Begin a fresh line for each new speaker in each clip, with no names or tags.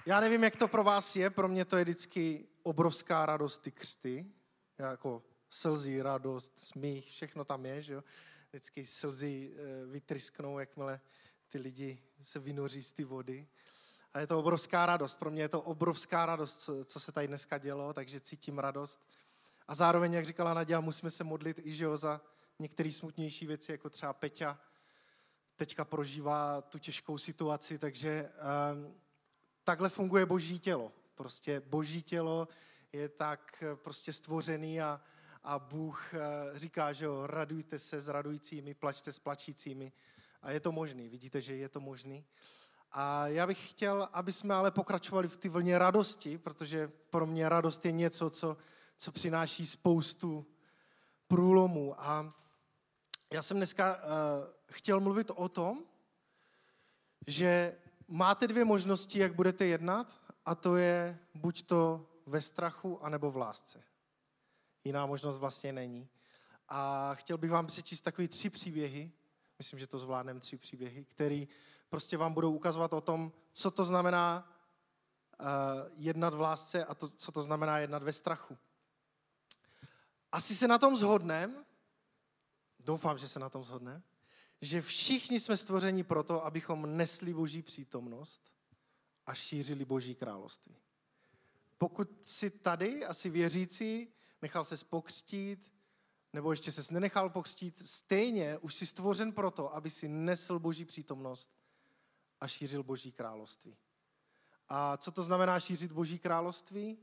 Já nevím, jak to pro vás je, pro mě to je vždycky obrovská radost, ty křty, jako slzy, radost, smích, všechno tam je, že jo. Vždycky slzy vytrysknou, jakmile ty lidi se vynoří z ty vody. A je to obrovská radost, pro mě je to obrovská radost, co se tady dneska dělo, takže cítím radost. A zároveň, jak říkala Nadia, musíme se modlit i že jo, za některé smutnější věci, jako třeba Peťa teďka prožívá tu těžkou situaci, takže takhle funguje Boží tělo. Prostě Boží tělo je tak prostě stvořený a Bůh říká, že jo, radujte se s radujícími, plačte s plačícími. A je to možný, vidíte, že je to možný. A já bych chtěl, aby jsme ale pokračovali v té vlně radosti, protože pro mě radost je něco, co přináší spoustu průlomů. A já jsem dneska chtěl mluvit o tom, že máte dvě možnosti, jak budete jednat, a to je buď to ve strachu, anebo v lásce. Jiná možnost vlastně není. A chtěl bych vám přečíst takový 3 příběhy, myslím, že to zvládneme 3 příběhy, který prostě vám budou ukazovat o tom, co to znamená jednat v lásce a co to znamená jednat ve strachu. Asi se na tom shodneme, doufám, že se na tom shodneme, že všichni jsme stvořeni proto, abychom nesli Boží přítomnost a šířili Boží království. Pokud jsi tady, asi věřící, nechal ses pokřtít, nebo ještě ses nenechal pokřtít, stejně už jsi stvořen proto, aby si nesl Boží přítomnost a šířil Boží království. A co to znamená šířit Boží království?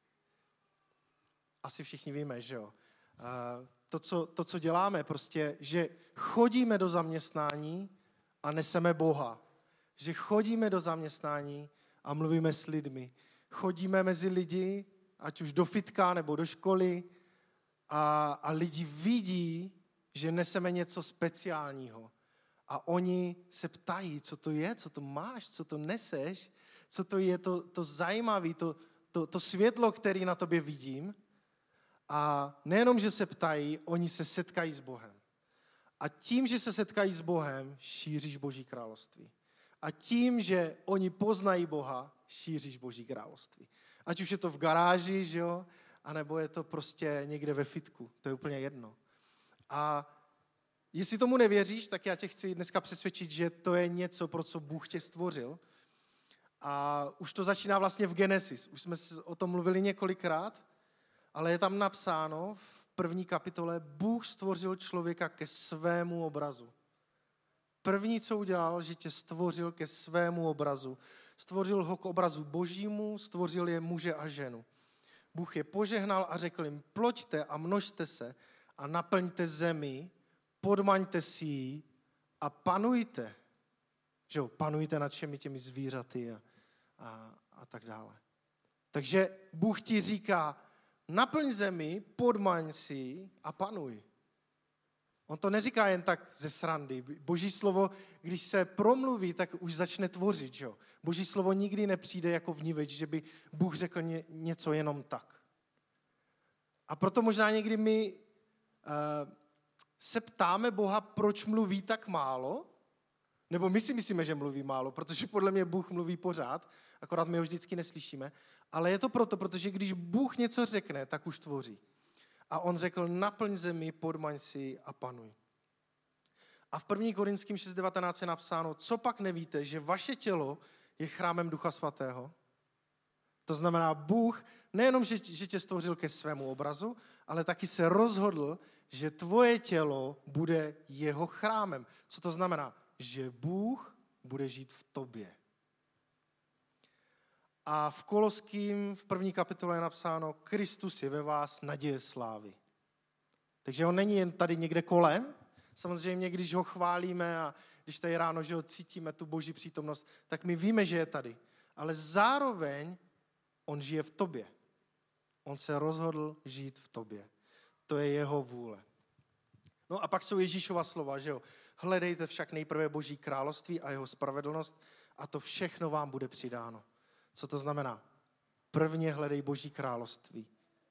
Asi všichni víme, že jo. To, co děláme, prostě, že chodíme do zaměstnání a neseme Boha. Že chodíme do zaměstnání a mluvíme s lidmi. Chodíme mezi lidi, ať už do fitka nebo do školy, a lidi vidí, že neseme něco speciálního. A oni se ptají, co to je, co to máš, co to neseš, co to je to zajímavé, to světlo, které na tobě vidím. A nejenom, že se ptají, oni se setkají s Bohem. A tím, že se setkají s Bohem, šíříš Boží království. A tím, že oni poznají Boha, šíříš Boží království. Ať už je to v garáži, že jo, anebo je to prostě někde ve fitku. To je úplně jedno. A jestli tomu nevěříš, tak já tě chci dneska přesvědčit, že to je něco, pro co Bůh tě stvořil. A už to začíná vlastně v Genesis. Už jsme o tom mluvili několikrát, ale je tam napsáno v 1. kapitole, Bůh stvořil člověka ke svému obrazu. První, co udělal, že tě stvořil ke svému obrazu. Stvořil ho k obrazu Božímu, stvořil je muže a ženu. Bůh je požehnal a řekl jim, ploďte a množte se a naplňte zemi, podmaňte si ji a panujte. Že jo, panujte nad všemi těmi zvířaty a tak dále. Takže Bůh ti říká, naplň zemi, podmaň si ji a panuj. On to neříká jen tak ze srandy. Boží slovo, když se promluví, tak už začne tvořit. Že? Boží slovo nikdy nepřijde jako vniveč, že by Bůh řekl něco jenom tak. A proto možná někdy my se ptáme Boha, proč mluví tak málo, nebo my si myslíme, že mluví málo, protože podle mě Bůh mluví pořád, akorát my ho vždycky neslyšíme, ale je to proto, protože když Bůh něco řekne, tak už tvoří. A on řekl, naplň zemi, podmaň si a panuj. A v 1. Korinským 6.19 je napsáno, co pak nevíte, že vaše tělo je chrámem Ducha Svatého? To znamená, Bůh nejenom, že tě stvořil ke svému obrazu, ale taky se rozhodl, že tvoje tělo bude jeho chrámem. Co to znamená? Že Bůh bude žít v tobě. A v Koloským v 1. kapitole je napsáno, Kristus je ve vás naděje slávy. Takže on není jen tady někde kolem. Samozřejmě, když ho chválíme a když tady ráno, že ho cítíme, tu Boží přítomnost, tak my víme, že je tady. Ale zároveň on žije v tobě. On se rozhodl žít v tobě. To je jeho vůle. No a pak jsou Ježíšova slova, že jo. Hledejte však nejprve Boží království a jeho spravedlnost a to všechno vám bude přidáno. Co to znamená? Prvně hledej Boží království.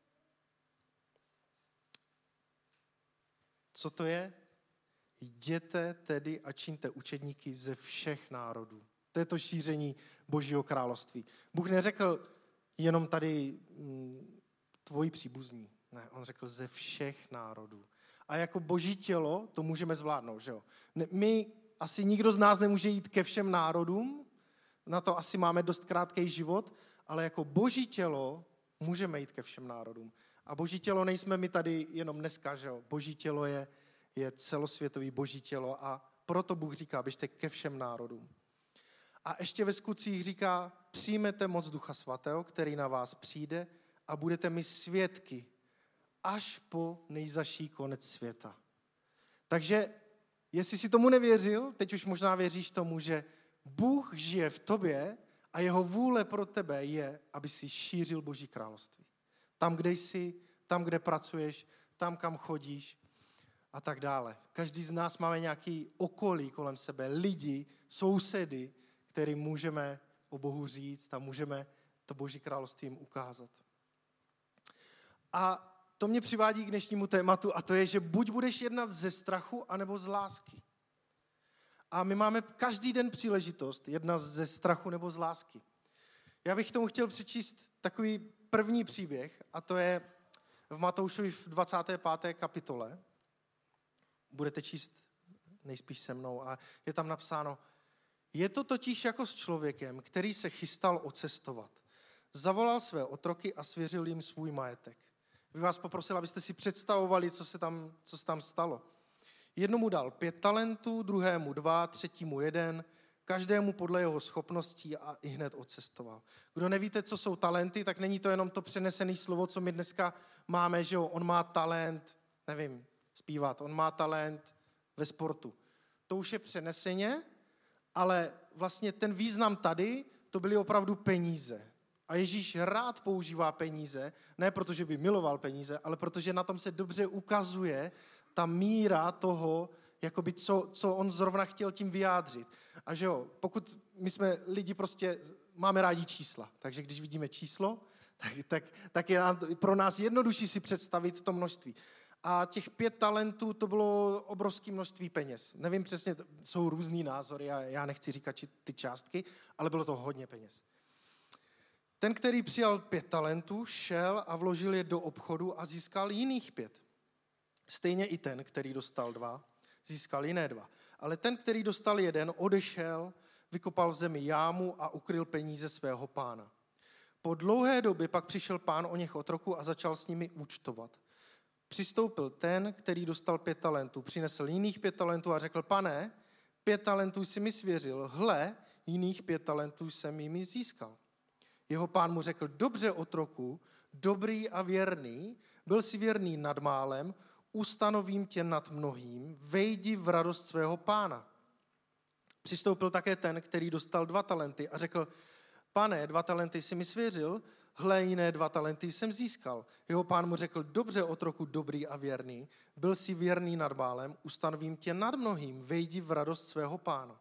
Co to je? Jděte tedy a čiňte učedníky ze všech národů. To je to šíření Božího království. Bůh neřekl jenom tady tvoji příbuzní. Ne, on řekl ze všech národů. A jako Boží tělo to můžeme zvládnout, že jo? My, asi nikdo z nás nemůže jít ke všem národům, na to asi máme dost krátký život, ale jako Boží tělo můžeme jít ke všem národům. A Boží tělo nejsme my tady jenom dneska, že jo? Boží tělo je celosvětový Boží tělo a proto Bůh říká, běžte ke všem národům. A ještě ve Skutcích říká, přijmete moc Ducha Svatého, který na vás přijde a budete mi svědky až po nejzaší konec světa. Takže, jestli si tomu nevěřil, teď už možná věříš tomu, že Bůh žije v tobě a jeho vůle pro tebe je, aby si šířil Boží království. Tam, kde jsi, tam, kde pracuješ, tam, kam chodíš a tak dále. Každý z nás máme nějaký okolí kolem sebe, lidi, sousedy, kterým můžeme o Bohu říct a můžeme to Boží království jim ukázat. A to mě přivádí k dnešnímu tématu a to je, že buď budeš jednat ze strachu, anebo z lásky. A my máme každý den příležitost jednat ze strachu nebo z lásky. Já bych k tomu chtěl přečíst takový první příběh a to je v Matoušovi v 25. kapitole. Budete číst nejspíš se mnou a je tam napsáno: Je to totiž jako s člověkem, který se chystal odcestovat. Zavolal své otroky a svěřil jim svůj majetek. Bych vás poprosil, abyste si představovali, co se tam stalo. Jednomu dal 5 talentů, druhému 2, třetímu 1, každému podle jeho schopností a ihned odcestoval. Kdo nevíte, co jsou talenty, tak není to jenom to přenesené slovo, co my dneska máme, že jo, on má talent, nevím, zpívat, on má talent ve sportu. To už je přeneseně, ale vlastně ten význam tady, to byly opravdu peníze. A Ježíš rád používá peníze, ne protože by miloval peníze, ale protože na tom se dobře ukazuje ta míra toho, jakoby co on zrovna chtěl tím vyjádřit. A že jo, pokud my jsme lidi prostě, máme rádi čísla, takže když vidíme číslo, tak je pro nás jednodušší si představit to množství. A těch 5 talentů, to bylo obrovské množství peněz. Nevím přesně, jsou různý názory, já nechci říkat ty částky, ale bylo to hodně peněz. Ten, který přijal 5 talentů, šel a vložil je do obchodu a získal jiných 5. Stejně i ten, který dostal 2, získal jiné 2. Ale ten, který dostal 1, odešel, vykopal v zemi jámu a ukryl peníze svého pána. Po dlouhé době pak přišel pán o něch otroků a začal s nimi účtovat. Přistoupil ten, který dostal 5 talentů, přinesl jiných 5 talentů a řekl: Pane, 5 talentů jsi mi svěřil, hle, jiných 5 talentů jsem jimi získal. Jeho pán mu řekl: Dobře, otroku, dobrý a věrný, byl jsi věrný nad málem, ustanovím tě nad mnohým, vejdi v radost svého pána. Přistoupil také ten, který dostal 2 talenty a řekl: Pane, 2 talenty jsi mi svěřil, hle, jiné 2 talenty jsem získal. Jeho pán mu řekl: Dobře, otroku, dobrý a věrný, byl jsi věrný nad málem, ustanovím tě nad mnohým, vejdi v radost svého pána.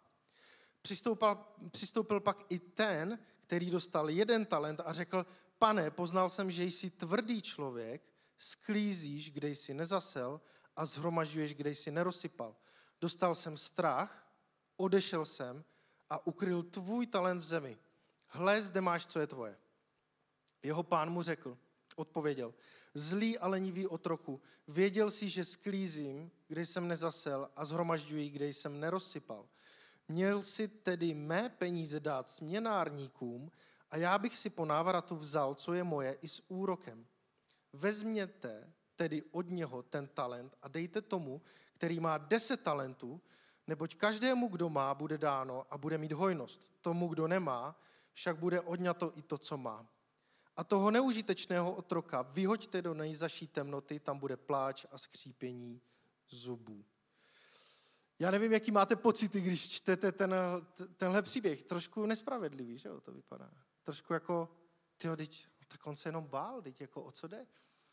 Přistoupil pak i ten, který dostal 1 talent a řekl: Pane, poznal jsem, že jsi tvrdý člověk, sklízíš, kde jsi nezasel a shromažďuješ, kde jsi nerozsypal. Dostal jsem strach, odešel jsem a ukryl tvůj talent v zemi. Hle, zde máš, co je tvoje. Jeho pán mu odpověděl: Zlý a lenivý otroku, věděl jsi, že sklízím, kde jsem nezasel a shromažďuji, kde jsem nerozsypal. Měl si tedy mé peníze dát směnárníkům a já bych si po návratu vzal, co je moje, i s úrokem. Vezměte tedy od něho ten talent a dejte tomu, který má 10 talentů, neboť každému, kdo má, bude dáno a bude mít hojnost. Tomu, kdo nemá, však bude odňato i to, co má. A toho neužitečného otroka vyhoďte do nejzaší temnoty, tam bude pláč a skřípění zubů. Já nevím, jaký máte pocity, když čtete tenhle příběh. Trošku nespravedlivý, že jo, to vypadá. Trošku jako, tak on se jenom bál, jako o co jde.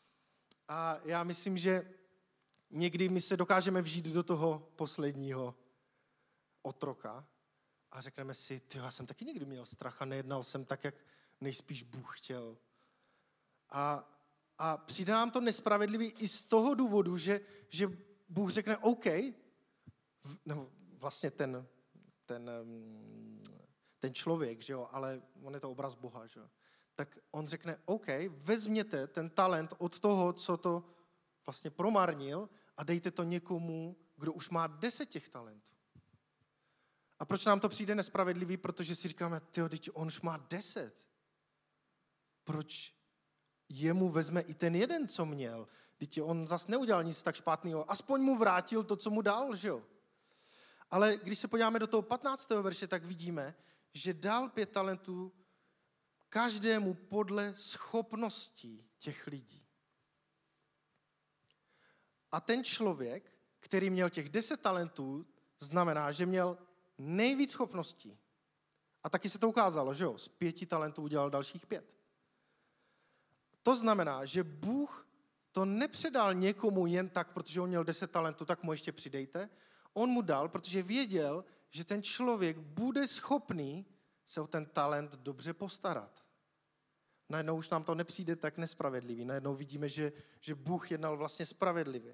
A já myslím, že někdy my se dokážeme vžít do toho posledního otroka a řekneme si: já jsem taky někdy měl strach a nejednal jsem tak, jak nejspíš Bůh chtěl. A přijde nám to nespravedlivý i z toho důvodu, že Bůh řekne: OK, nebo vlastně ten člověk, že jo, ale on je to obraz Boha, že jo. Tak on řekne, OK, vezměte ten talent od toho, co to vlastně promarnil a dejte to někomu, kdo už má 10 těch talentů. A proč nám to přijde nespravedlivý? Protože si říkáme, teď on už má 10. Proč jemu vezme i ten jeden, co měl? Teď on zas neudělal nic tak špatného. Aspoň mu vrátil to, co mu dal, že jo? Ale když se podíváme do toho 15. verše, tak vidíme, že dal 5 talentů každému podle schopností těch lidí. A ten člověk, který měl těch 10 talentů, znamená, že měl nejvíc schopností. A taky se to ukázalo, že jo? Z 5 talentů udělal dalších 5. To znamená, že Bůh to nepředal někomu jen tak, protože on měl 10 talentů, tak mu ještě přidejte. On mu dal, protože věděl, že ten člověk bude schopný se o ten talent dobře postarat. Najednou už nám to nepřijde tak nespravedlivý. Najednou vidíme, že Bůh jednal vlastně spravedlivě.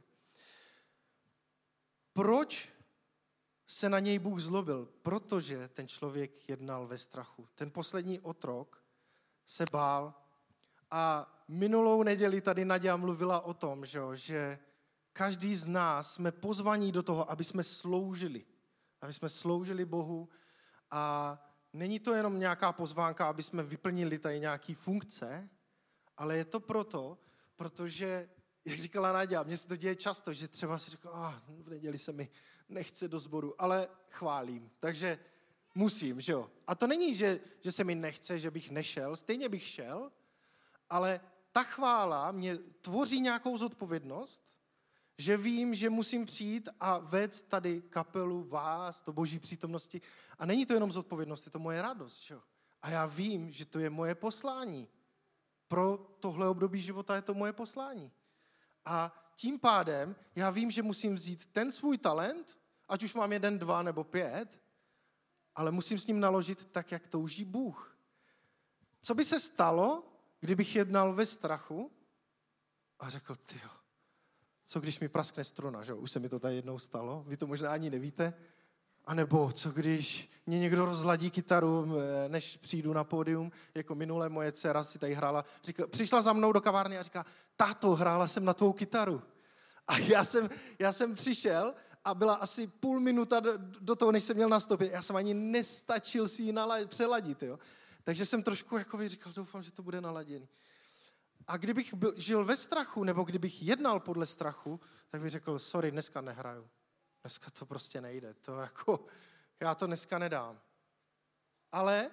Proč se na něj Bůh zlobil? Protože ten člověk jednal ve strachu. Ten poslední otrok se bál. A minulou neděli tady Naďa mluvila o tom, že každý z nás jsme pozvaní do toho, aby jsme sloužili. Aby jsme sloužili Bohu. A není to jenom nějaká pozvánka, aby jsme vyplnili tady nějaký funkce, ale je to protože, jak říkala Naďa, mně se to děje často, že třeba si říkám, v neděli se mi nechce do sboru, ale chválím, takže musím, že jo. A to není, že se mi nechce, že bych nešel, stejně bych šel, ale ta chvála mě tvoří nějakou zodpovědnost, že vím, že musím přijít a vést tady kapelu, vás, do Boží přítomnosti. A není to jenom zodpovědnost, je to moje radost. Že? A já vím, že to je moje poslání. Pro tohle období života je to moje poslání. A tím pádem já vím, že musím vzít ten svůj talent, ať už mám 1, 2 nebo 5, ale musím s ním naložit tak, jak touží Bůh. Co by se stalo, kdybych jednal ve strachu a řekl, tyjo, co když mi praskne struna, že? Už se mi to tady jednou stalo, vy to možná ani nevíte. A nebo co když mě někdo rozladí kytaru, než přijdu na pódium, jako minule moje dcera si tady hrála, přišla za mnou do kavárny a říká, táto, hrála jsem na tvou kytaru. A já jsem přišel a byla asi půl minuta do toho, než jsem měl nastoupit. Já jsem ani nestačil si ji přeladit, jo. Takže jsem trošku říkal, doufám, že to bude naladěný. A kdybych žil ve strachu, nebo kdybych jednal podle strachu, tak bych řekl, sorry, dneska nehraju. Dneska to prostě nejde. Já to dneska nedám. Ale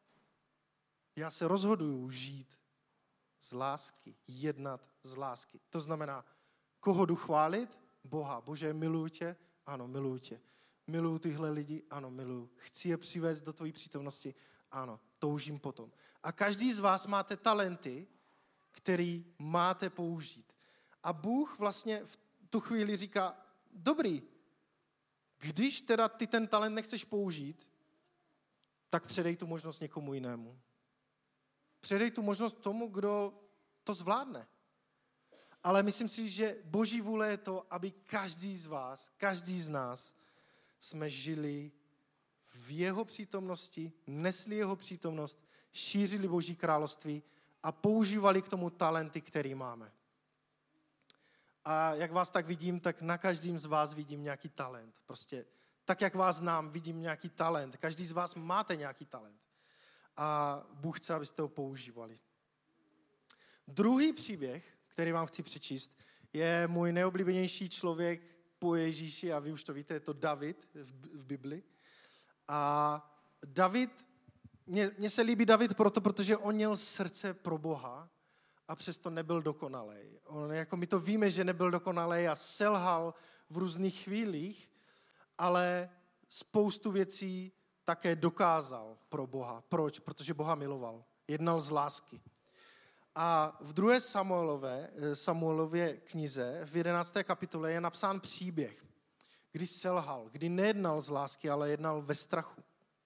já se rozhoduju žít z lásky, jednat z lásky. To znamená, koho jdu chválit? Boha. Bože, miluju tě? Ano, miluju tě. Miluju tyhle lidi? Ano, miluju. Chci je přivést do tvojí přítomnosti? Ano, toužím potom. A každý z vás máte talenty, který máte použít. A Bůh vlastně v tu chvíli říká, dobrý, když teda ty ten talent nechceš použít, tak předej tu možnost někomu jinému. Předej tu možnost tomu, kdo to zvládne. Ale myslím si, že Boží vůle je to, aby každý z vás, každý z nás jsme žili v jeho přítomnosti, nesli jeho přítomnost, šířili Boží království a používali k tomu talenty, který máme. A jak vás tak vidím, tak na každým z vás vidím nějaký talent. Prostě tak, jak vás znám, vidím nějaký talent. Každý z vás máte nějaký talent. A Bůh chce, abyste ho používali. Druhý příběh, který vám chci přečíst, je můj nejoblíbenější člověk po Ježíši, a vy už to víte, je to David v Bibli. A David, mně se líbí David protože on měl srdce pro Boha a přesto nebyl dokonalej. My to víme, že nebyl dokonalej a selhal v různých chvílích, ale spoustu věcí také dokázal pro Boha. Proč? Protože Boha miloval. Jednal z lásky. A v 2. Samuelově knize, v 11. kapitole je napsán příběh, kdy selhal, kdy nejednal z lásky, ale jednal ve strachu.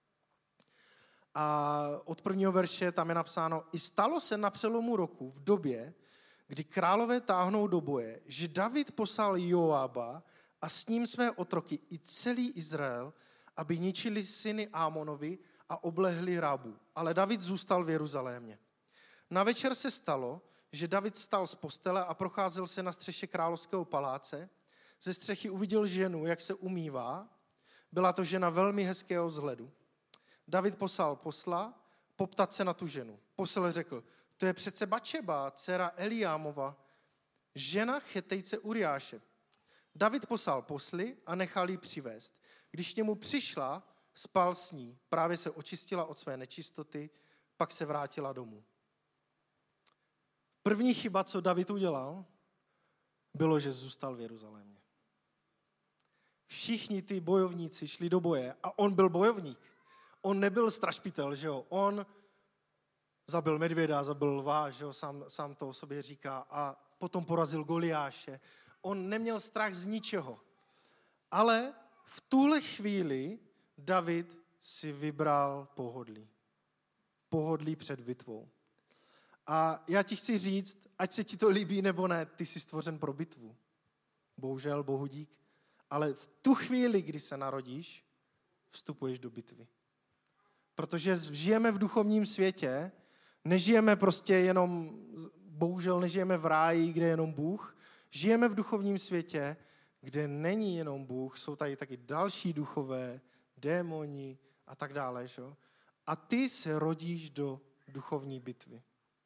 A od 1. verše tam je napsáno, i stalo se na přelomu roku v době, kdy králové táhnou do boje, že David poslal Joába a s ním své otroky i celý Izrael, aby ničili syny Ámonovi a oblehli Rábu. Ale David zůstal v Jeruzalémě. Na večer se stalo, že David vstal z postele a procházel se na střeše královského paláce. Ze střechy uviděl ženu, jak se umývá. Byla to žena velmi hezkého vzhledu. David poslal posla poptat se na tu ženu. Posel řekl, to je přece Batšeba, dcera Eliámova, žena Chetejce Uriáše. David poslal posly a nechal ji přivést. Když k němu přišla, spal s ní. Právě se očistila od své nečistoty, pak se vrátila domů. První chyba, co David udělal, bylo, že zůstal v Jeruzalémě. Všichni ty bojovníci šli do boje a on byl bojovník. On nebyl strašpitel, že jo? On zabil medvěda, zabil lva, že jo? Sám to o sobě říká, a potom porazil Goliáše. On neměl strach z ničeho. Ale v tuhle chvíli David si vybral pohodlí. Pohodlí před bitvou. A já ti chci říct, ať se ti to líbí nebo ne, ty jsi stvořen pro bitvu. Bohužel, bohudík. Ale v tu chvíli, kdy se narodíš, vstupuješ do bitvy. Protože žijeme v duchovním světě, nežijeme prostě jenom, bohužel nežijeme v ráji, kde je jenom Bůh, žijeme v duchovním světě, kde není jenom Bůh, jsou tady taky další duchové, démoni a tak dále. Že? A ty se rodíš do duchovní bitvy.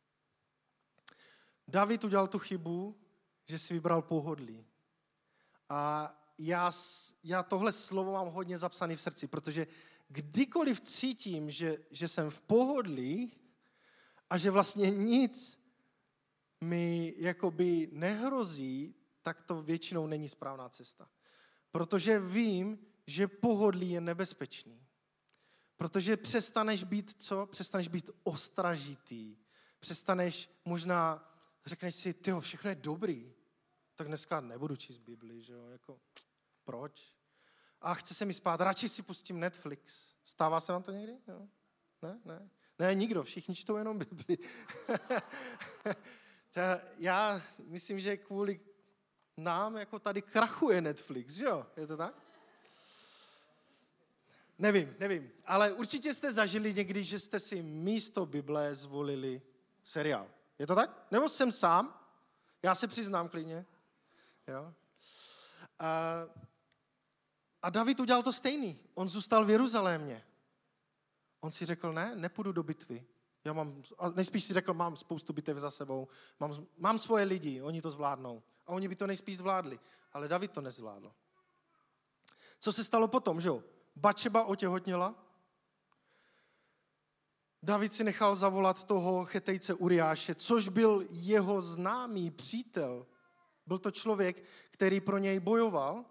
David udělal tu chybu, že si vybral pohodlí. A já tohle slovo mám hodně zapsané v srdci, protože kdykoliv cítím, že jsem v pohodlí a že vlastně nic mi jakoby nehrozí, tak to většinou není správná cesta. Protože vím, že pohodlí je nebezpečný. Protože přestaneš být co? Přestaneš být ostražitý. Přestaneš možná, řekneš si, tyjo, všechno je dobrý. Tak dneska nebudu číst Bibli, že jo, jako, proč? A chce se mi spát, radši si pustím Netflix. Stává se vám to někdy? No. Ne? Ne, nikdo, všichni čtou jenom Bibli. Já myslím, že kvůli nám jako tady krachuje Netflix, že jo? Je to tak? Nevím, ale určitě jste zažili někdy, že jste si místo Bible zvolili seriál. Je to tak? Nebo jsem sám? Já se přiznám klidně. Jo? A David udělal to stejný. On zůstal v Jeruzalémě. On si řekl, nepůjdu do bitvy. Nejspíš si řekl, mám spoustu bitev za sebou, mám svoje lidi, oni to zvládnou. A oni by to nejspíš zvládli. Ale David to nezvládl. Co se stalo potom, že jo? Batšeba otěhotněla. David si nechal zavolat toho Chetejce Uriáše, což byl jeho známý přítel. Byl to člověk, který pro něj bojoval.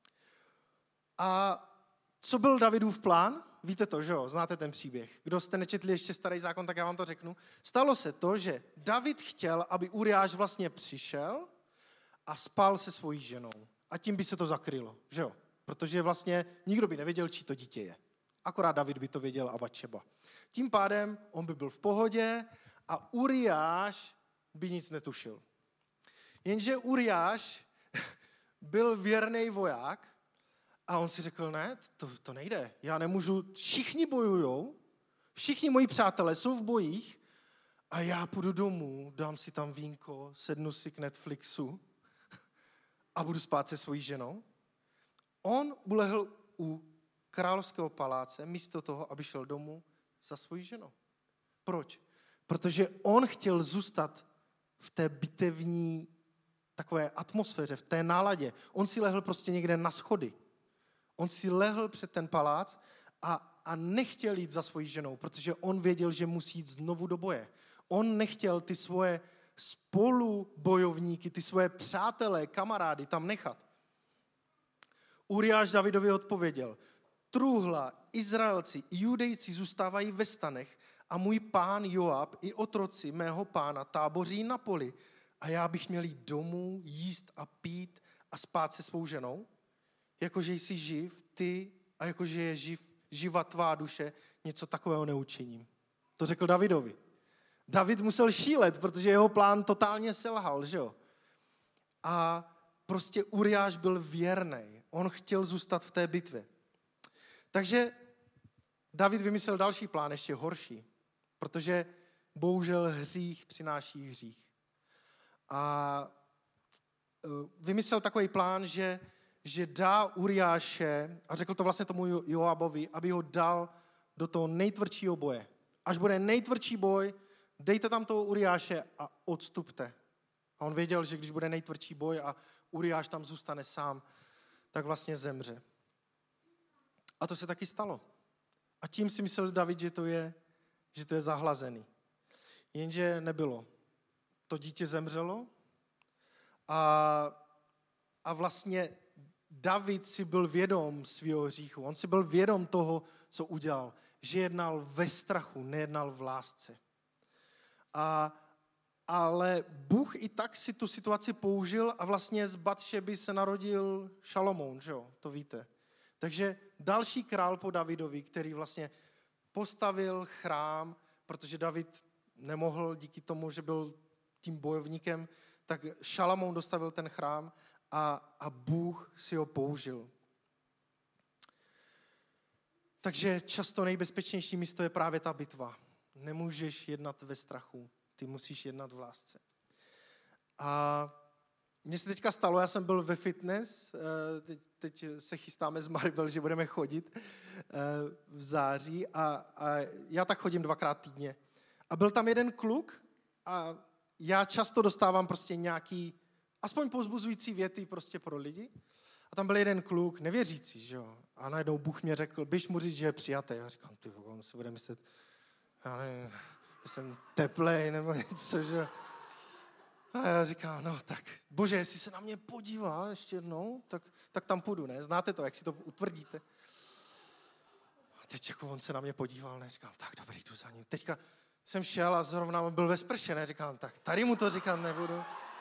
A co byl Davidův plán? Víte to, že jo? Znáte ten příběh. Kdo jste nečetli ještě Starý zákon, tak já vám to řeknu. Stalo se to, že David chtěl, aby Uriáš vlastně přišel a spal se svojí ženou. A tím by se to zakrylo, že jo? Protože vlastně nikdo by nevěděl, čí to dítě je. Akorát David by to věděl a Batšeba. Tím pádem on by byl v pohodě a Uriáš by nic netušil. Jenže Uriáš byl věrný voják a on si řekl, to nejde, já nemůžu, všichni bojujou, všichni moji přátelé jsou v bojích a já půjdu domů, dám si tam vínko, sednu si k Netflixu a budu spát se svojí ženou. On ulehl u královského paláce místo toho, aby šel domů za svojí ženou. Proč? Protože on chtěl zůstat v té bitevní takové atmosféře, v té náladě. On si lehl prostě někde na schody. On si lehl před ten palác a nechtěl jít za svojí ženou, protože on věděl, že musí jít znovu do boje. On nechtěl ty svoje spolubojovníky, ty svoje přátelé, kamarády tam nechat. Uriáš Davidovi odpověděl, trůhla, Izraelci i Judejci zůstávají ve stanech a můj pán Joab i otroci mého pána táboří na poli a já bych měl jít domů, jíst a pít a spát se svou ženou? Jakože jsi živ, ty, a jakože je živa tvá duše, něco takového neučiním. To řekl Davidovi. David musel šílet, protože jeho plán totálně selhal, že jo? A prostě Uriáš byl věrný. On chtěl zůstat v té bitvě. Takže David vymyslel další plán, ještě horší, protože bohužel hřích přináší hřích. A vymyslel takový plán, že dá Uriáše, a řekl to vlastně tomu Joabovi, aby ho dal do toho nejtvrdšího boje. Až bude nejtvrdší boj, dejte tam toho Uriáše a odstupte. A on věděl, že když bude nejtvrdší boj a Uriáš tam zůstane sám, tak vlastně zemře. A to se taky stalo. A tím si myslel David, že to je zahlazený. Jenže nebylo. To dítě zemřelo a vlastně David si byl vědom svého hříchu. On si byl vědom toho, co udělal. Že jednal ve strachu, nejednal v lásce. Ale Bůh i tak si tu situaci použil a vlastně z Batšeby se narodil Šalomoun, že jo? To víte. Takže další král po Davidovi, který vlastně postavil chrám, protože David nemohl díky tomu, že byl tím bojovníkem, tak Šalamoun dostavil ten chrám a Bůh si ho použil. Takže často nejbezpečnější místo je právě ta bitva. Nemůžeš jednat ve strachu, ty musíš jednat v lásce. A mně se teďka stalo, já jsem byl ve fitness, teď se chystáme s Maribel, že budeme chodit v září a já tak chodím 2krát týdně. A byl tam jeden kluk a já často dostávám prostě nějaký, aspoň povzbuzující věty prostě pro lidi. A tam byl jeden kluk, nevěřící, že jo. A najednou Bůh mě řekl, běž mu říct, že je přijatý. Já říkám, ty on si bude myslet, já nevím, že jsem teplej nebo něco, že. A já říkám, no tak, Bože, jestli se na mě podívá ještě jednou, tak tam půjdu, ne? Znáte to, jak si to utvrdíte. A teď jako on se na mě podíval, ne? Říkám, tak dobrý, jdu za ním. Teďka jsem šel a zrovna on byl ve sprše, ne? Říkám, tak tady mu to říkat nebudu.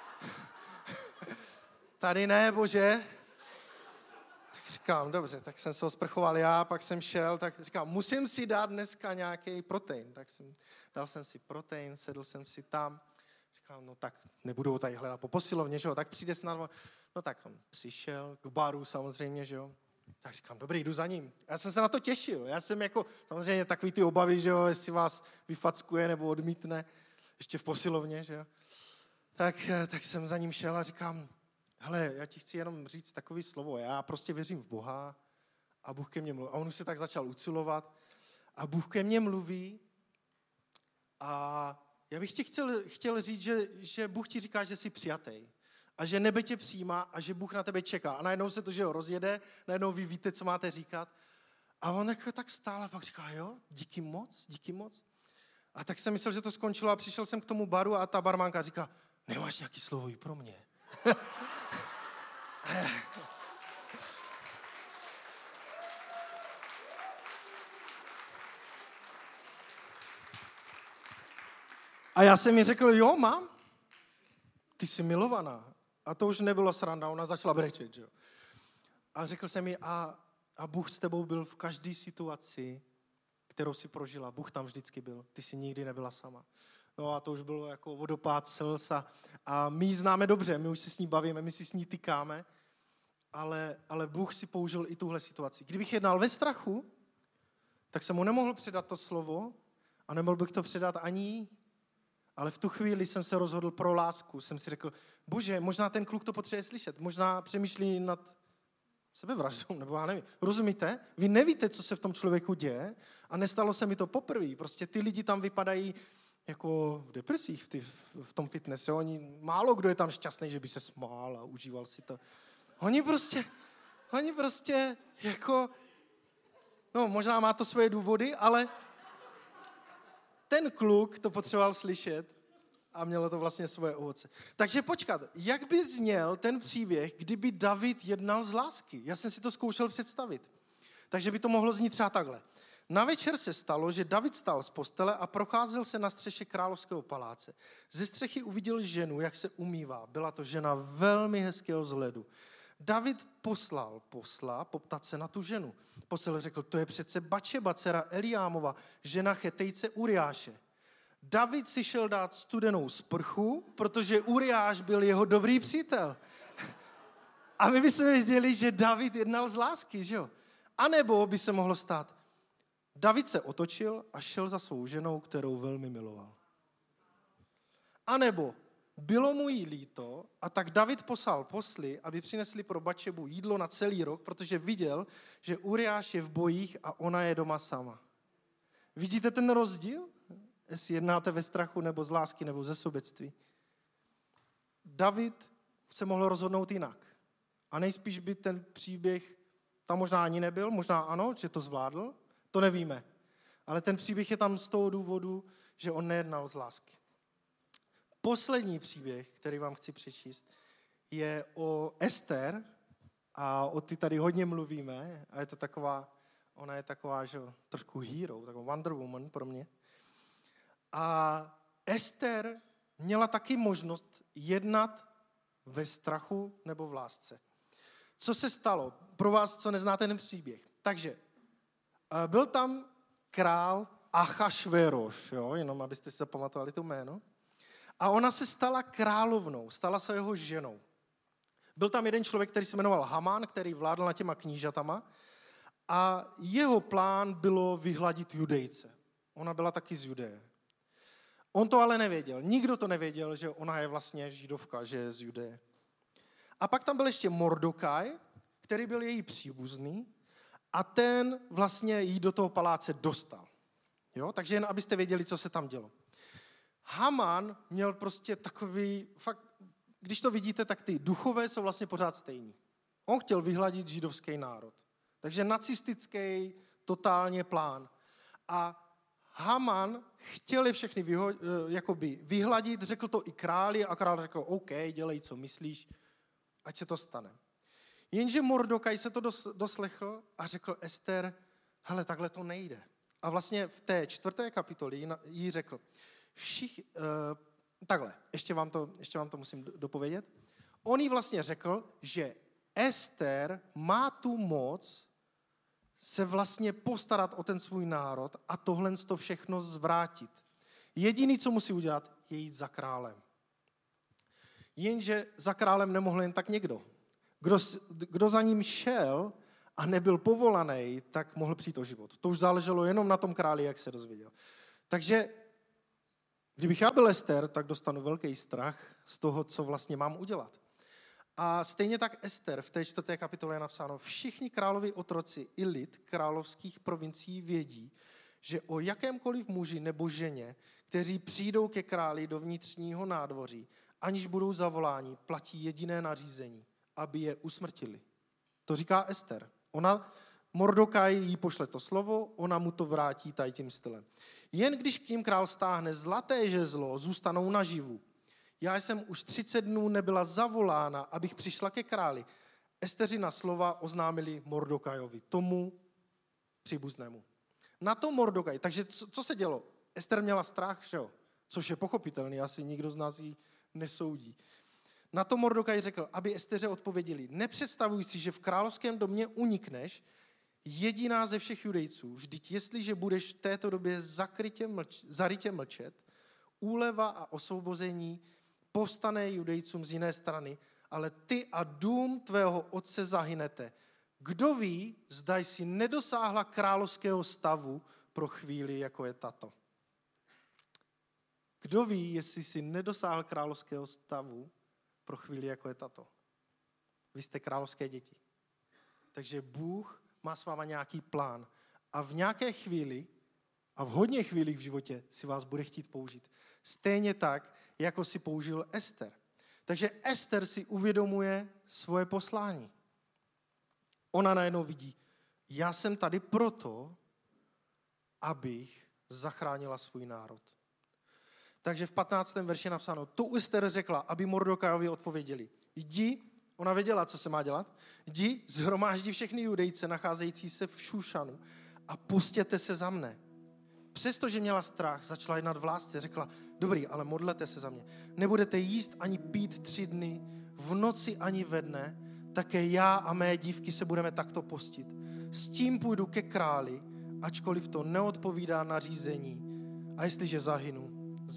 Tady ne, Bože. Tak říkám, dobře, tak jsem se osprchoval já, pak jsem šel, tak říkám, musím si dát dneska nějaký protein. Tak dal jsem si protein, sedl jsem si tam. Říkám, no tak nebudu ho tady hledat po posilovně, že jo, tak přijde snad. No tak on přišel k baru samozřejmě, že jo. Tak říkám, dobrý, jdu za ním. Já jsem se na to těšil. Já jsem jako, samozřejmě takový ty obavy, že jo, jestli vás vyfackuje nebo odmítne, ještě v posilovně, že jo. Tak jsem za ním šel a říkám, hele, já ti chci jenom říct takový slovo. Já prostě věřím v Boha a Bůh ke mně mluví. A on už se tak začal ucilovat a Bůh ke mně mluví a já bych ti chtěl říct, že Bůh ti říká, že jsi přijatý a že nebe tě přijímá a že Bůh na tebe čeká. A najednou se to, že jo, rozjede, najednou vy víte, co máte říkat. A on tak stál a pak říkal, jo, díky moc. A tak jsem myslel, že to skončilo a přišel jsem k tomu baru a ta barmanka říká, nemáš nějaký slovo i pro mě? A já jsem mi řekl, jo, mám. Ty jsi milovaná. A to už nebylo sranda, ona začala brečet, že jo. A řekl jsem mi, a Bůh s tebou byl v každé situaci, kterou si prožila. Bůh tam vždycky byl. Ty jsi nikdy nebyla sama. No a to už bylo jako vodopád slz a my ji známe dobře, my už se s ní bavíme, my si s ní tykáme, ale Bůh si použil i tuhle situaci. Kdybych jednal ve strachu, tak jsem mu nemohl předat to slovo a nemohl bych to předat ani jí. Ale v tu chvíli jsem se rozhodl pro lásku. Jsem si řekl, Bože, možná ten kluk to potřebuje slyšet, možná přemýšlí nad sebevraždou, nebo já nevím. Rozumíte? Vy nevíte, co se v tom člověku děje a nestalo se mi to poprvé. Prostě ty lidi tam vypadají jako v depresích v tom fitnessu. Málo kdo je tam šťastný, že by se smál a užíval si to. Oni prostě jako, no možná má to svoje důvody, ale ten kluk to potřeboval slyšet a mělo to vlastně svoje ovoce. Takže počkat, jak by zněl ten příběh, kdyby David jednal z lásky? Já jsem si to zkoušel představit. Takže by to mohlo znít třeba takhle. Na večer se stalo, že David stál z postele a procházel se na střeše královského paláce. Ze střechy uviděl ženu, jak se umývá. Byla to žena velmi hezkého vzhledu. David poslal posla poptat se na tu ženu. Posel řekl, to je přece Batšeba, dcera Eliámova, žena Chetejce Uriáše. David si šel dát studenou sprchu, protože Uriáš byl jeho dobrý přítel. A my bychom věděli, že David jednal z lásky, že jo? A nebo by se mohlo stát, David se otočil a šel za svou ženou, kterou velmi miloval. A nebo bylo mu jí líto a tak David poslal posly, aby přinesli pro Batšebu jídlo na celý rok, protože viděl, že Uriáš je v bojích a ona je doma sama. Vidíte ten rozdíl? Jestli jednáte ve strachu, nebo z lásky, nebo ze sobectví. David se mohl rozhodnout jinak. A nejspíš by ten příběh tam možná ani nebyl, možná ano, že to zvládl, to nevíme. Ale ten příběh je tam z toho důvodu, že on nejednal z lásky. Poslední příběh, který vám chci přečíst, je o Ester a o ty tady hodně mluvíme a je to taková, ona je taková, že trošku hero, taková Wonder Woman pro mě. A Ester měla taky možnost jednat ve strachu nebo v lásce. Co se stalo? Pro vás, co neznáte ten příběh. Takže byl tam král Achašveroš, jo, jenom abyste si zapamatovali to jméno. A ona se stala královnou, stala se jeho ženou. Byl tam jeden člověk, který se jmenoval Haman, který vládl nad těma knížatama a jeho plán bylo vyhladit Judejce. Ona byla taky z Judeje. On to ale nevěděl. Nikdo to nevěděl, že ona je vlastně židovka, že je z Judeje. A pak tam byl ještě Mordokaj, který byl její příbuzný a ten vlastně jí do toho paláce dostal. Jo? Takže jen abyste věděli, co se tam dělo. Haman měl prostě takový, fakt, když to vidíte, tak ty duchové jsou vlastně pořád stejní. On chtěl vyhladit židovský národ. Takže nacistický totálně plán. A Haman chtěl je všechny vyhladit, řekl to i králi a král řekl, OK, dělej, co myslíš, ať se to stane. Jenže Mordokaj se to doslechl a řekl Ester, hele, takhle to nejde. A vlastně v té 4. kapitoli jí řekl, takhle, ještě vám to musím dopovědět. On jí vlastně řekl, že Ester má tu moc se vlastně postarat o ten svůj národ a tohle to všechno zvrátit. Jediný, co musí udělat, je jít za králem. Jenže za králem nemohl jen tak někdo. Kdo za ním šel a nebyl povolaný, tak mohl přijít o život. To už záleželo jenom na tom králi, jak se dozvěděl. Takže kdybych já byl Ester, tak dostanu velký strach z toho, co vlastně mám udělat. A stejně tak Ester v té 4. kapitole je napsáno, všichni královi otroci i lid královských provincií vědí, že o jakémkoliv muži nebo ženě, kteří přijdou ke králi do vnitřního nádvoří, aniž budou zavoláni, platí jediné nařízení, aby je usmrtili. To říká Ester. Mordokaj jí pošle to slovo, ona mu to vrátí tady tím stylem. Jen když k ním král stáhne zlaté žezlo, zůstanou naživu. Já jsem už 30 dnů nebyla zavolána, abych přišla ke králi. Esteřina slova oznámili Mordokajovi, tomu příbuznému. Na to Mordokaj, takže co se dělo? Ester měla strach, že jo? Což je pochopitelný, asi nikdo z nás ji nesoudí. Na to Mordokaj řekl, aby Esteře odpověděli, nepředstavuj si, že v královském domě unikneš, jediná ze všech Judejců, vždyť jestliže budeš v této době zarytě mlčet, úleva a osvobození povstane Judejcům z jiné strany, ale ty a dům tvého otce zahynete. Kdo ví, zda jsi nedosáhla královského stavu pro chvíli, jako je tato. Kdo ví, jestli jsi nedosáhl královského stavu pro chvíli, jako je tato. Vy jste královské děti. Takže Bůh má s váma nějaký plán a v nějaké chvíli a v hodně chvílích v životě si vás bude chtít použít. Stejně tak, jako si použil Ester. Takže Ester si uvědomuje svoje poslání. Ona najednou vidí, já jsem tady proto, abych zachránila svůj národ. Takže v 15. verši je napsáno, to Ester řekla, aby Mordokajovi odpověděli. Jdi, ona věděla, co se má dělat, jdi, shromáždí všechny Judejce nacházející se v Šušanu a pustěte se za mne. Přestože měla strach, začala jednat v lásce, řekla, dobrý, ale modlete se za mě. Nebudete jíst ani pít 3 dny, v noci ani ve dne, také já a mé dívky se budeme takto postit. S tím půjdu ke králi, ačkoliv to neodpovídá nařízení. A jestliže zahynu.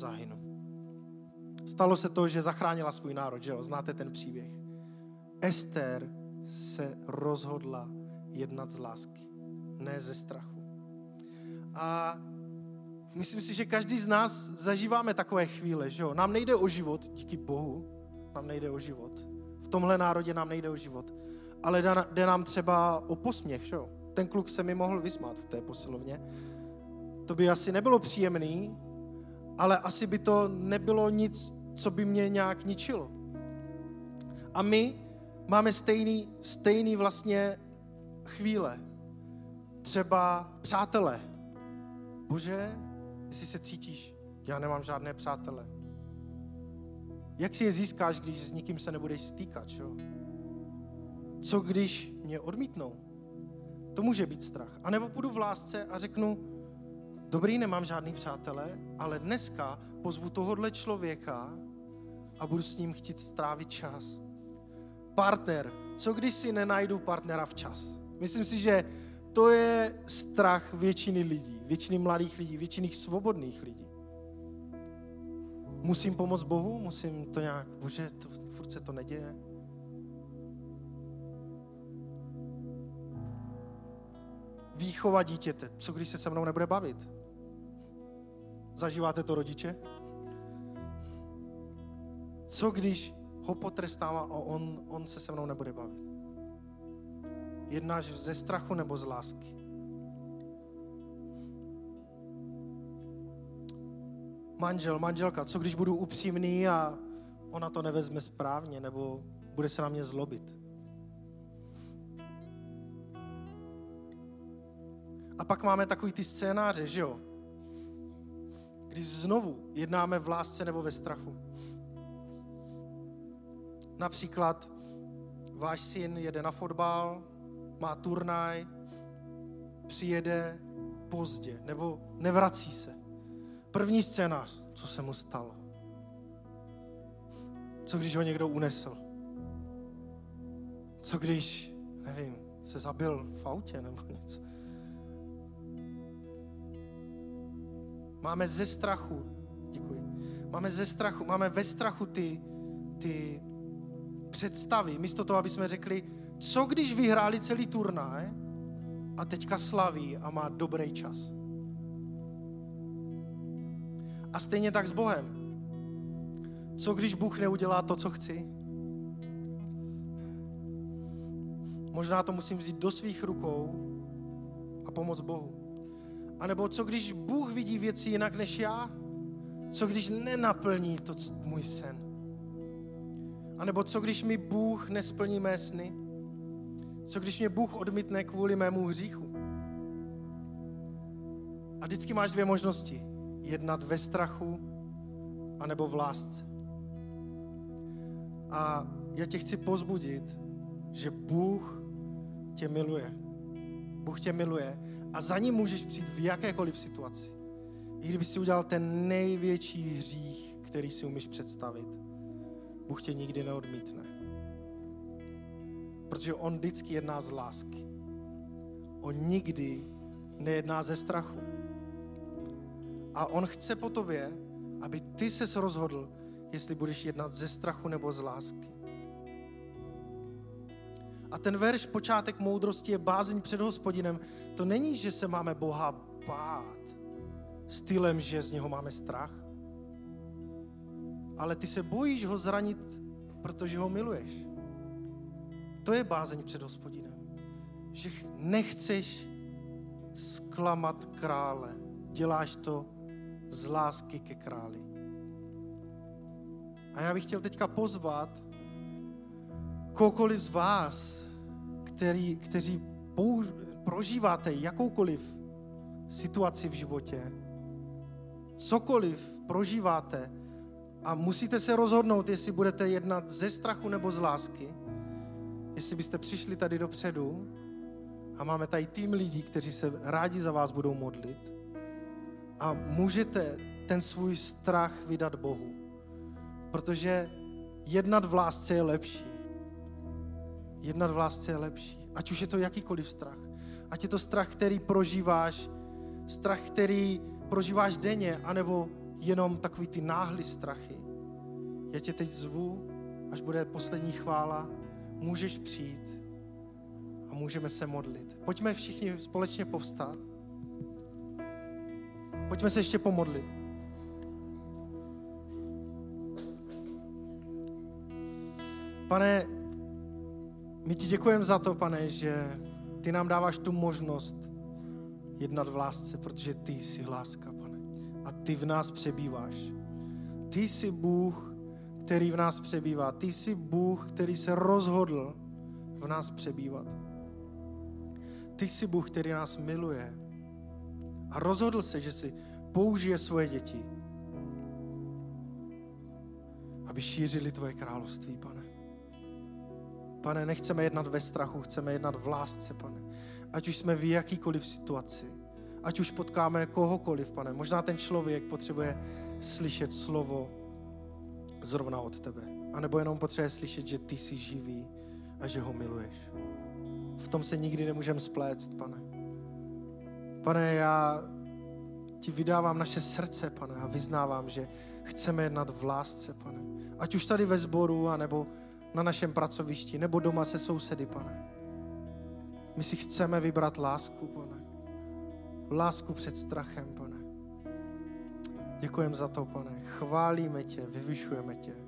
Stalo se to, že zachránila svůj národ, že jo? Znáte ten příběh. Ester se rozhodla jednat z lásky, ne ze strachu. A myslím si, že každý z nás zažíváme takové chvíle, že jo? Nám nejde o život, díky Bohu, nám nejde o život. V tomhle národě nám nejde o život. Ale jde nám třeba o posměch, že jo? Ten kluk se mi mohl vysmát v té posilovně. To by asi nebylo příjemný, ale asi by to nebylo nic, co by mě nějak ničilo. A my máme stejný vlastně chvíle. Třeba přátelé. Bože, jestli se cítíš, já nemám žádné přátele. Jak si je získáš, když s nikým se nebudeš stýkat, jo? Co když mě odmítnou? To může být strach. A nebo půjdu v lásce a řeknu, dobrý, nemám žádný přátele, ale dneska pozvu tohodle člověka a budu s ním chtít strávit čas. Partner. Co když si nenajdu partnera včas? Myslím si, že to je strach většiny lidí, většiny mladých lidí, většiny svobodných lidí. Musím pomoct Bohu? Musím to nějak, bože, furt se to neděje. Výchova dítěte. Co když se mnou nebude bavit? Zažíváte to, rodiče? Co když ho potrestám a on se se mnou nebude bavit? Jednáš ze strachu nebo z lásky? Manželka, co když budu upřímný a ona to nevezme správně, nebo bude se na mě zlobit? A pak máme takový ty scénáře, že jo? Když znovu jednáme v lásce nebo ve strachu. Například váš syn jede na fotbal, má turnaj, přijede pozdě, nebo nevrací se. První scénář, co se mu stalo? Co když ho někdo unesl? Co když, nevím, se zabil v autě nebo něco? Máme ze strachu, máme ve strachu ty představy, místo toho, aby jsme řekli, co když vyhráli celý turnaj a teďka slaví a má dobrý čas. A stejně tak s Bohem. Co když Bůh neudělá to, co chci? Možná to musím vzít do svých rukou a pomoct Bohu. A nebo co když Bůh vidí věci jinak než já? Co když nenaplní to můj sen? A nebo co když mi Bůh nesplní mé sny? Co když mě Bůh odmítne kvůli mému hříchu? A vždycky máš dvě možnosti. Jednat ve strachu, anebo v lásce. A já tě chci povzbudit, že Bůh tě miluje. Bůh tě miluje a za ním můžeš přijít v jakékoliv situaci. I kdyby si udělal ten největší hřích, který si umíš představit, Bůh tě nikdy neodmítne. Protože on vždycky jedná z lásky. On nikdy nejedná ze strachu. A on chce po tobě, aby ty ses rozhodl, jestli budeš jednat ze strachu nebo z lásky. A ten verš, počátek moudrosti, je bázeň před Hospodinem. To není, že se máme Boha bát stylem, že z něho máme strach. Ale ty se bojíš ho zranit, protože ho miluješ. To je bázeň před Hospodinem. Že nechceš zklamat krále. Děláš to z lásky ke králi. A já bych chtěl teďka pozvat kohokoliv z vás, kteří prožíváte jakoukoliv situaci v životě, cokoliv prožíváte a musíte se rozhodnout, jestli budete jednat ze strachu nebo z lásky, jestli byste přišli tady dopředu a máme tady tým lidí, kteří se rádi za vás budou modlit a můžete ten svůj strach vydat Bohu, protože jednat v lásce je lepší. Jednat v lásce je lepší. Ať už je to jakýkoliv strach. Ať je to strach, který prožíváš, strach, který prožíváš denně, anebo jenom takový ty náhlý strachy. Já tě teď zvu, až bude poslední chvála, můžeš přijít a můžeme se modlit. Pojďme všichni společně povstat. Pojďme se ještě pomodlit. Pane, my ti děkujeme za to, Pane, že ty nám dáváš tu možnost jednat v lásce, protože ty jsi láska, Pane. A ty v nás přebýváš. Ty jsi Bůh, který v nás přebývá. Ty jsi Bůh, který se rozhodl v nás přebývat. Ty jsi Bůh, který nás miluje. A rozhodl se, že si použije svoje děti, aby šířili tvoje království, Pane. Pane, nechceme jednat ve strachu, chceme jednat v lásce, Pane. Ať už jsme v jakýkoliv situaci, ať už potkáme kohokoliv, Pane. Možná ten člověk potřebuje slyšet slovo zrovna od tebe. A nebo jenom potřebuje slyšet, že ty jsi živý a že ho miluješ. V tom se nikdy nemůžeme spléct, Pane. Pane, já ti vydávám naše srdce, Pane, a vyznávám, že chceme jednat v lásce, Pane. Ať už tady ve sboru, anebo na našem pracovišti, nebo doma se sousedy, Pane. My si chceme vybrat lásku, Pane. Lásku před strachem, Pane. Děkujeme za to, Pane. Chválíme tě, vyvyšujeme tě.